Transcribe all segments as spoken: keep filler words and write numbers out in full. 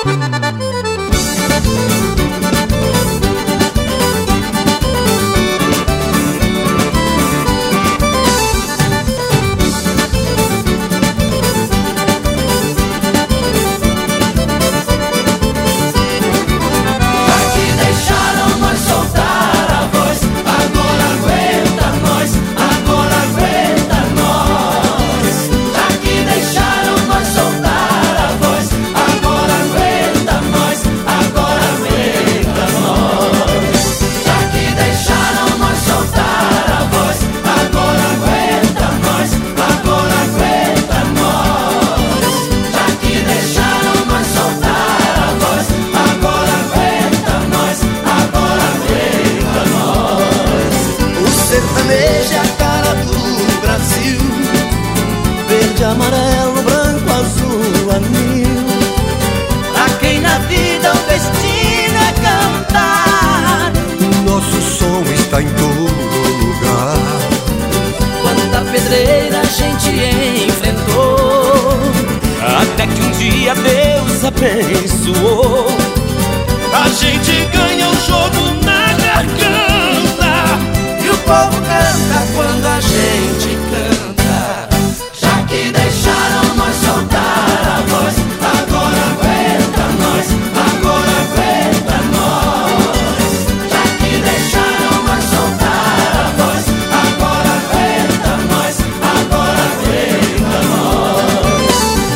Sertanejo é a cara do Brasil, verde, amarelo, branco, azul, anil. Pra quem na vida o destino é cantar, nosso som está em todo lugar. quanta pedreira a gente enfrentou, até que um dia Deus abençoou. A gente ganha o jogo na garganta, e o povo canta quando a gente canta. Já que deixaram nós soltar a voz, agora aguenta nós, agora aguenta nós. Já que deixaram nós soltar a voz, agora aguenta nós, agora aguenta nós.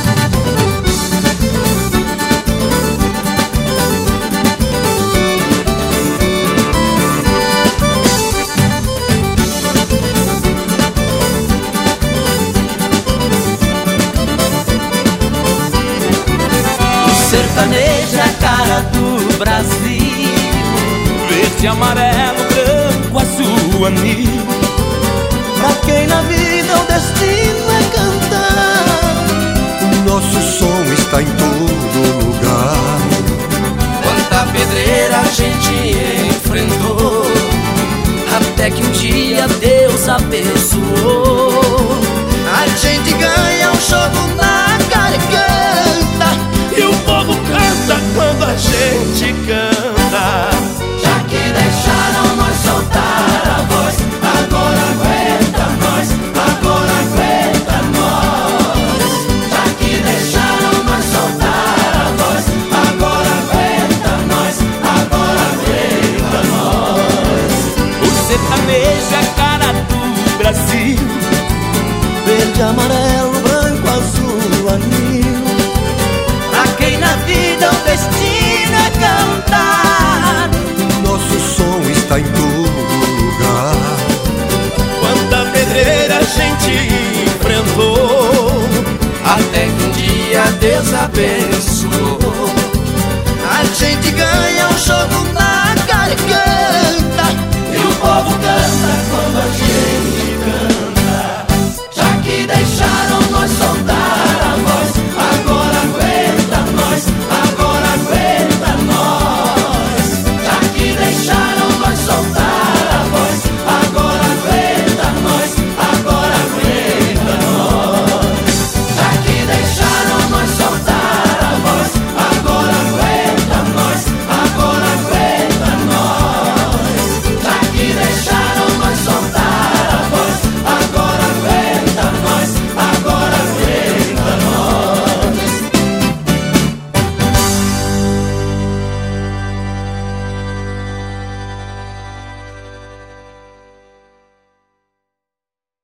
Sertanejo é a cara do Brasil, Verde, amarelo, branco, azul, anil. pra quem na vida o destino é cantar, o nosso som está em todo lugar. quanta pedreira a gente enfrentou, até que um dia Deus abençoou. A gente ganha o jogo na garganta, E o povo canta quando a gente canta. Já que deixaram nós soltar a voz, agora aguenta nós, agora aguenta nós. Já que deixaram nós soltar a voz, agora aguenta nós, agora aguenta nós. O sertanejo é a cara do Brasil, verde, amarelo, branco, azul, anil. Pra quem na vida o destino é cantar, Nosso som está em todo lugar. quanta pedreira a gente enfrentou, até que um dia Deus abençoou.